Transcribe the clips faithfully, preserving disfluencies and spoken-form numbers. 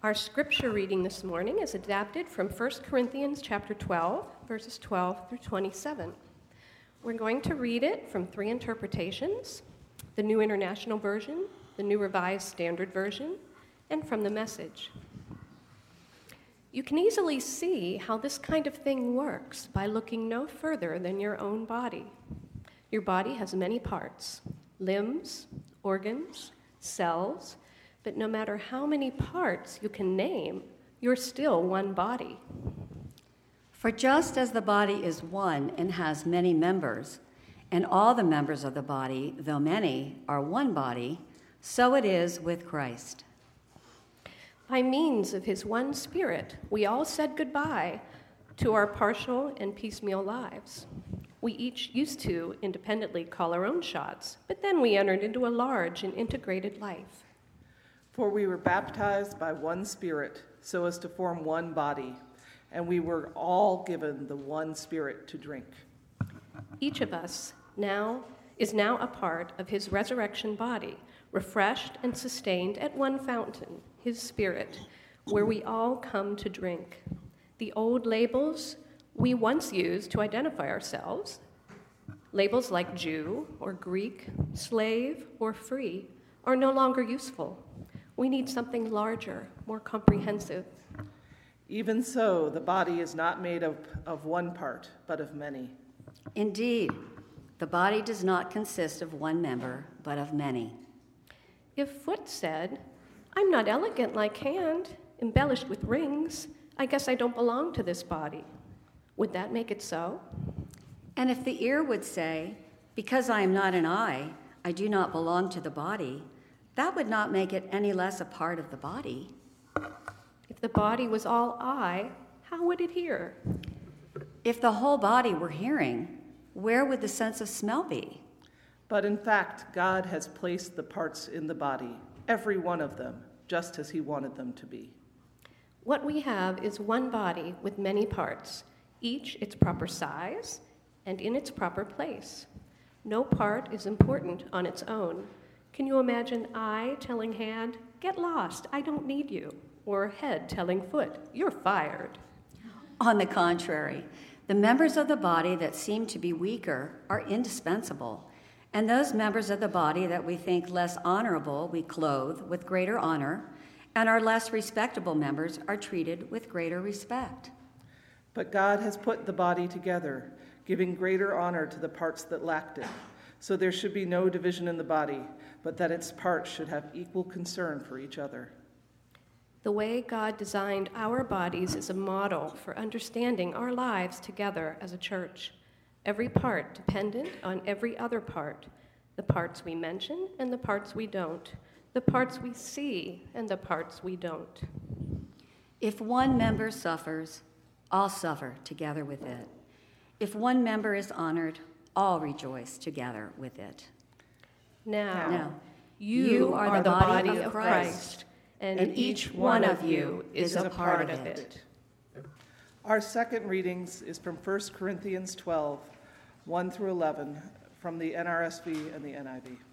Our scripture reading this morning is adapted from First Corinthians chapter twelve, verses twelve through twenty-seven. We're going to read it from three interpretations: the New International Version, the New Revised Standard Version, and from the Message. You can easily see how this kind of thing works by looking no further than your own body. Your body has many parts: limbs, organs, cells, but no matter how many parts you can name, you're still one body. For just as the body is one and has many members, and all the members of the body, though many, are one body, so it is with Christ. By means of his one Spirit, we all said goodbye to our partial and piecemeal lives. We each used to independently call our own shots, but then we entered into a large and integrated life. For we were baptized by one Spirit, so as to form one body, and we were all given the one Spirit to drink. Each of us now is now a part of his resurrection body, refreshed and sustained at one fountain, his Spirit, where we all come to drink. The old labels we once used to identify ourselves, labels like Jew or Greek, slave or free, are no longer useful. We need something larger, more comprehensive. Even so, the body is not made up of one part, but of many. Indeed, the body does not consist of one member, but of many. If foot said, "I'm not elegant like hand, embellished with rings, I guess I don't belong to this body," would that make it so? And if the ear would say, "Because I am not an eye, I do not belong to the body," that would not make it any less a part of the body. If the body was all eye, how would it hear? If the whole body were hearing, where would the sense of smell be? But in fact, God has placed the parts in the body, every one of them, just as he wanted them to be. What we have is one body with many parts, each its proper size and in its proper place. No part is important on its own. Can you imagine eye telling hand, "Get lost, I don't need you," or head telling foot, "You're fired"? On the contrary, the members of the body that seem to be weaker are indispensable, and those members of the body that we think less honorable we clothe with greater honor, and our less respectable members are treated with greater respect. But God has put the body together, giving greater honor to the parts that lacked it. So there should be no division in the body, but that its parts should have equal concern for each other. The way God designed our bodies is a model for understanding our lives together as a church. Every part dependent on every other part, the parts we mention and the parts we don't, the parts we see and the parts we don't. If one member suffers, all suffer together with it. If one member is honored, all rejoice together with it. Now, Now you, you are, the body, body of Christ, and, and each one of you is a part of it. Our second readings is from First Corinthians twelve, one through eleven, from the N R S V and the N I V.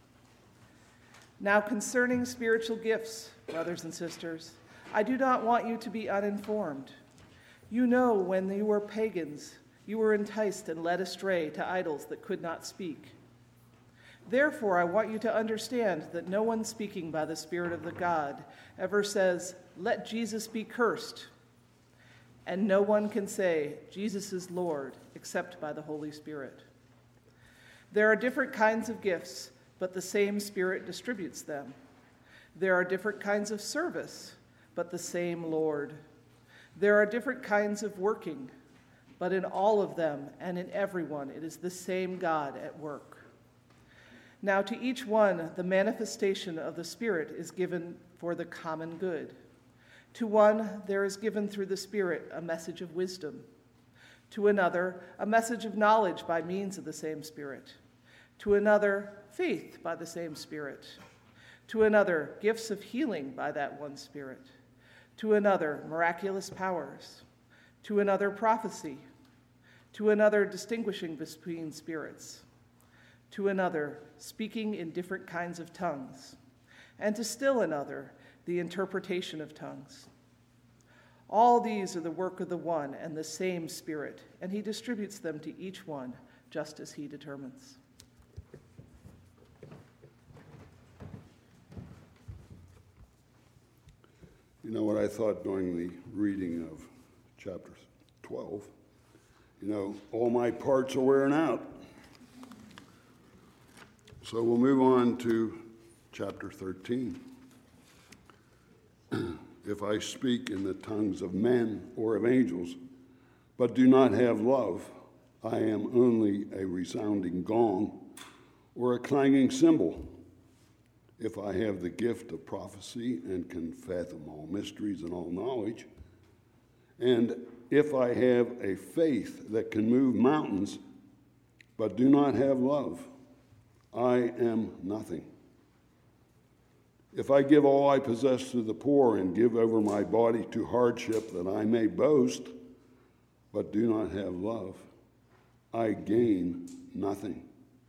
Now concerning spiritual gifts, brothers and sisters, I do not want you to be uninformed. You know when you were pagans, you were enticed and led astray to idols that could not speak. Therefore, I want you to understand that no one speaking by the Spirit of the God ever says, "Let Jesus be cursed." And no one can say, "Jesus is Lord," except by the Holy Spirit. There are different kinds of gifts, but the same Spirit distributes them. There are different kinds of service, but the same Lord. There are different kinds of working, but in all of them and in everyone, it is the same God at work. Now to each one, the manifestation of the Spirit is given for the common good. To one, there is given through the Spirit a message of wisdom. To another, a message of knowledge by means of the same Spirit. To another, faith by the same Spirit. To another, gifts of healing by that one Spirit. To another, miraculous powers. To another, prophecy. To another, distinguishing between spirits. To another, speaking in different kinds of tongues. And to still another, the interpretation of tongues. All these are the work of the one and the same Spirit, and he distributes them to each one just as he determines. You know what I thought during the reading of chapter twelve? You know, all my parts are wearing out. So we'll move on to chapter thirteen. If I speak in the tongues of men or of angels, but do not have love, I am only a resounding gong or a clanging cymbal. If I have the gift of prophecy and can fathom all mysteries and all knowledge, and if I have a faith that can move mountains, but do not have love, I am nothing. If I give all I possess to the poor and give over my body to hardship that I may boast, but do not have love, I gain nothing.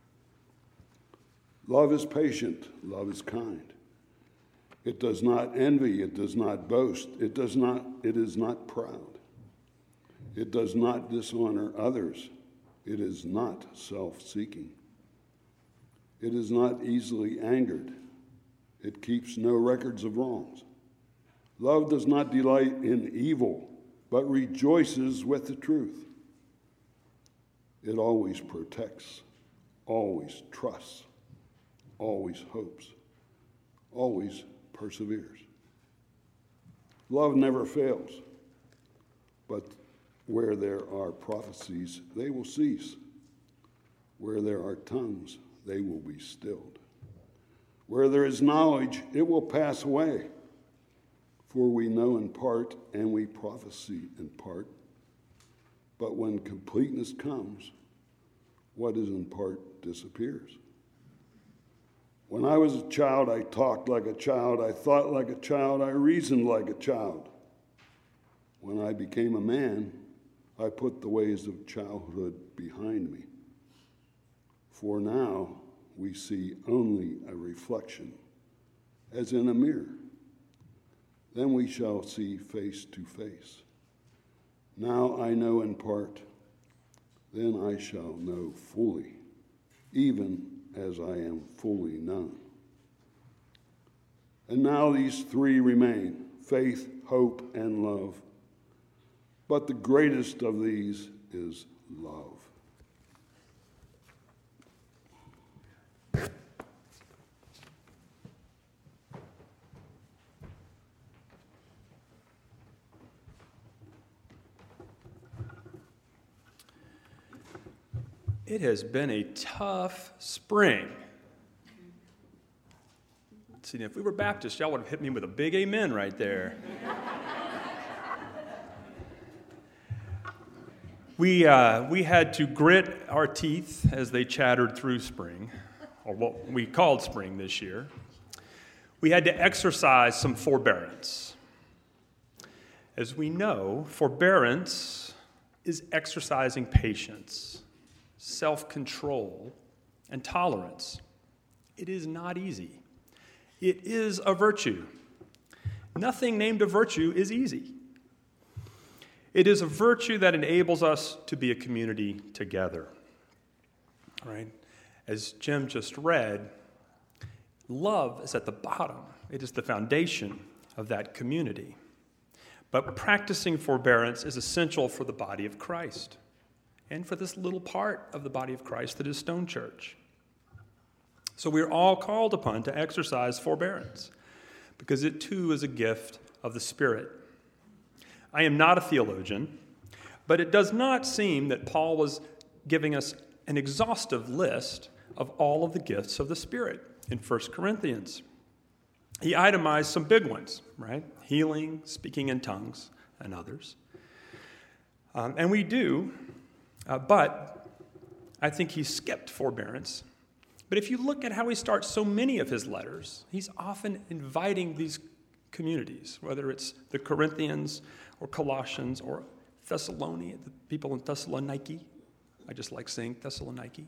Love is patient, love is kind. It does not envy, it does not boast, it does not, it is not proud. It does not dishonor others, it is not self-seeking. It is not easily angered. It keeps no records of wrongs. Love does not delight in evil, but rejoices with the truth. It always protects, always trusts, always hopes, always perseveres. Love never fails, but where there are prophecies, they will cease. Where there are tongues, they will be stilled. Where there is knowledge, it will pass away. For we know in part, and we prophesy in part. But when completeness comes, what is in part disappears. When I was a child, I talked like a child, I thought like a child, I reasoned like a child. When I became a man, I put the ways of childhood behind me. For now, we see only a reflection, as in a mirror. Then we shall see face to face. Now I know in part, then I shall know fully, even as I am fully known. And now these three remain, faith, hope, and love. But the greatest of these is love. It has been a tough spring. See, if we were Baptists, y'all would have hit me with a big amen right there. we, uh, we had to grit our teeth as they chattered through spring, or what we called spring this year. We had to exercise some forbearance. As we know, forbearance is exercising patience, self-control, and tolerance. It is not easy. It is a virtue. Nothing named a virtue is easy. It is a virtue that enables us to be a community together. Right? As Jim just read, love is at the bottom. It is the foundation of that community. But practicing forbearance is essential for the body of Christ, and for this little part of the body of Christ that is Stone Church. So we're all called upon to exercise forbearance, because it too is a gift of the Spirit. I am not a theologian, but it does not seem that Paul was giving us an exhaustive list of all of the gifts of the Spirit in First Corinthians. He itemized some big ones, right? Healing, speaking in tongues, and others. Um, and we do... Uh, but I think he skipped forbearance. But if you look at how he starts so many of his letters, he's often inviting these communities, whether it's the Corinthians or Colossians or Thessalonians, the people in Thessaloniki. I just like saying Thessaloniki.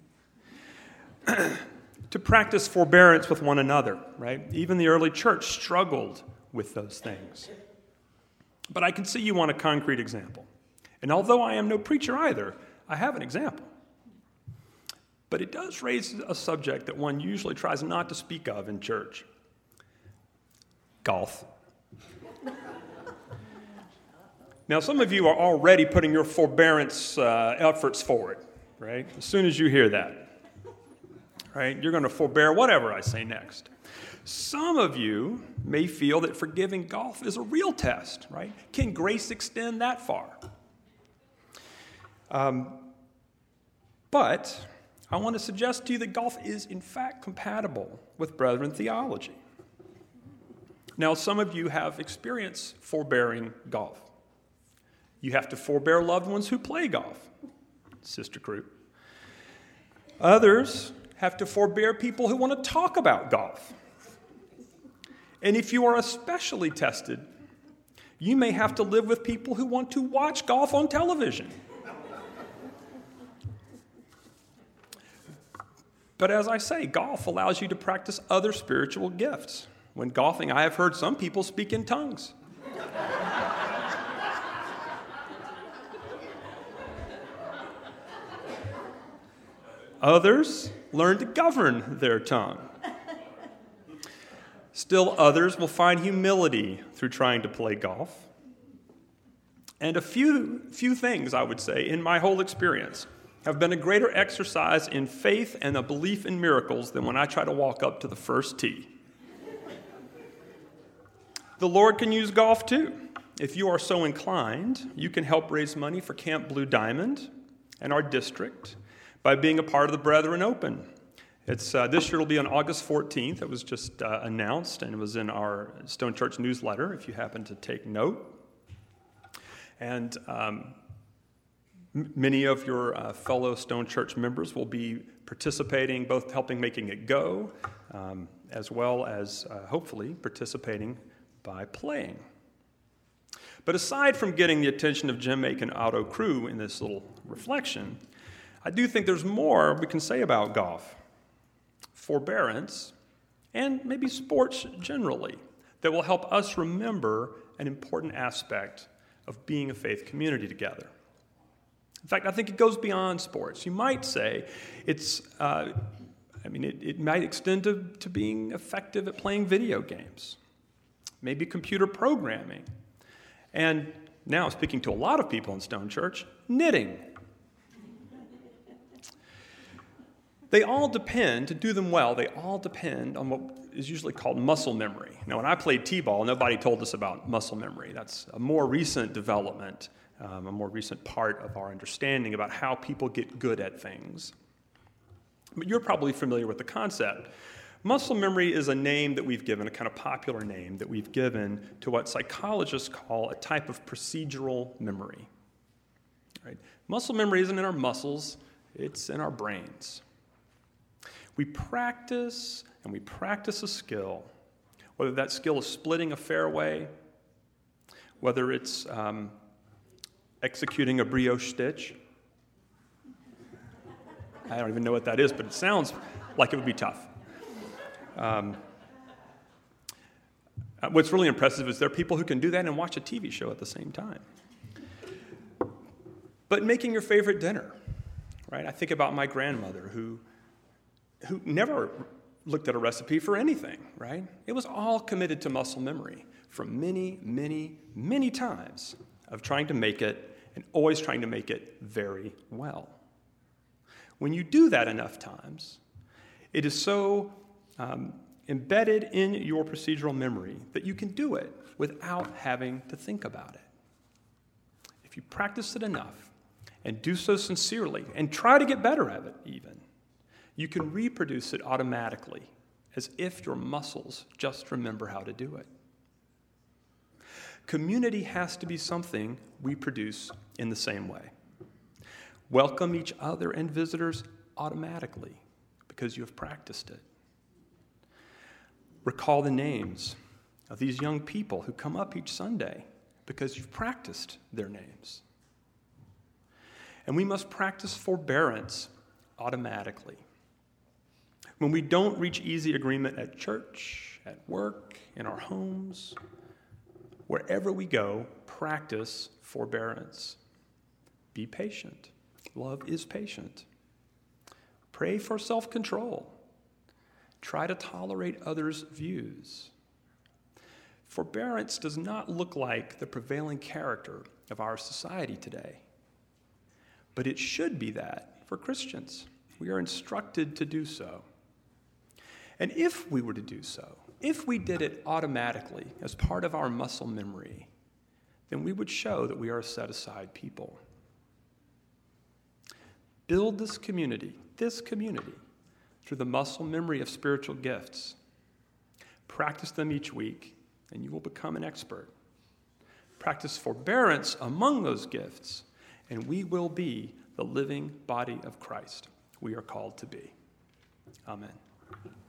To practice forbearance with one another, right? Even the early church struggled with those things. But I can see you want a concrete example. And although I am no preacher either, I have an example. But it does raise a subject that one usually tries not to speak of in church. Golf. Now, some of you are already putting your forbearance uh, efforts forward, right? As soon as you hear that, right? You're going to forbear whatever I say next. Some of you may feel that forgiving golf is a real test, right? Can grace extend that far? Um, but I want to suggest to you that golf is, in fact, compatible with Brethren theology. Now, some of you have experience forbearing golf. You have to forbear loved ones who play golf, Sister Crew. Others have to forbear people who want to talk about golf. And if you are especially tested, you may have to live with people who want to watch golf on television. But as I say, golf allows you to practice other spiritual gifts. When golfing, I have heard some people speak in tongues. Others learn to govern their tongue. Still others will find humility through trying to play golf. And a few, few things, I would say, in my whole experience have been a greater exercise in faith and a belief in miracles than when I try to walk up to the first tee. The Lord can use golf too. If you are so inclined, you can help raise money for Camp Blue Diamond and our district by being a part of the Brethren Open. It's uh, this year will be on August fourteenth. It was just uh, announced, and it was in our Stone Church newsletter, if you happen to take note. And um, m- many of your uh, fellow Stone Church members will be participating, both helping making it go, um, as well as uh, hopefully participating by playing. But aside from getting the attention of Jim Make and Otto Crew in this little reflection, I do think there's more we can say about golf, forbearance, and maybe sports generally that will help us remember an important aspect of being a faith community together. In fact, I think it goes beyond sports. You might say it's, uh, I mean, it, it might extend to, to being effective at playing video games, maybe computer programming, and now speaking to a lot of people in Stone Church, knitting. They all depend, to do them well, they all depend on what is usually called muscle memory. Now, when I played t-ball, nobody told us about muscle memory. That's a more recent development, um, a more recent part of our understanding about how people get good at things. But you're probably familiar with the concept. Muscle memory is a name that we've given, a kind of popular name that we've given to what psychologists call a type of procedural memory. Right? Muscle memory isn't in our muscles, it's in our brains. We practice and we practice a skill, whether that skill is splitting a fairway, whether it's um, executing a brioche stitch. I don't even know what that is, but it sounds like it would be tough. Um, what's really impressive is there are people who can do that and watch a T V show at the same time. But making your favorite dinner, right? I think about my grandmother who who never looked at a recipe for anything, right? It was all committed to muscle memory from many, many, many times of trying to make it and always trying to make it very well. When you do that enough times, it is so um, embedded in your procedural memory that you can do it without having to think about it. If you practice it enough and do so sincerely and try to get better at it even, you can reproduce it automatically, as if your muscles just remember how to do it. Community has to be something we produce in the same way. Welcome each other and visitors automatically, because you have practiced it. Recall the names of these young people who come up each Sunday, because you've practiced their names. And we must practice forbearance automatically. When we don't reach easy agreement at church, at work, in our homes, wherever we go, practice forbearance. Be patient. Love is patient. Pray for self-control. Try to tolerate others' views. Forbearance does not look like the prevailing character of our society today, but it should be that for Christians. We are instructed to do so. And if we were to do so, if we did it automatically as part of our muscle memory, then we would show that we are a set-aside people. Build this community, this community, through the muscle memory of spiritual gifts. Practice them each week, and you will become an expert. Practice forbearance among those gifts, and we will be the living body of Christ we are called to be. Amen.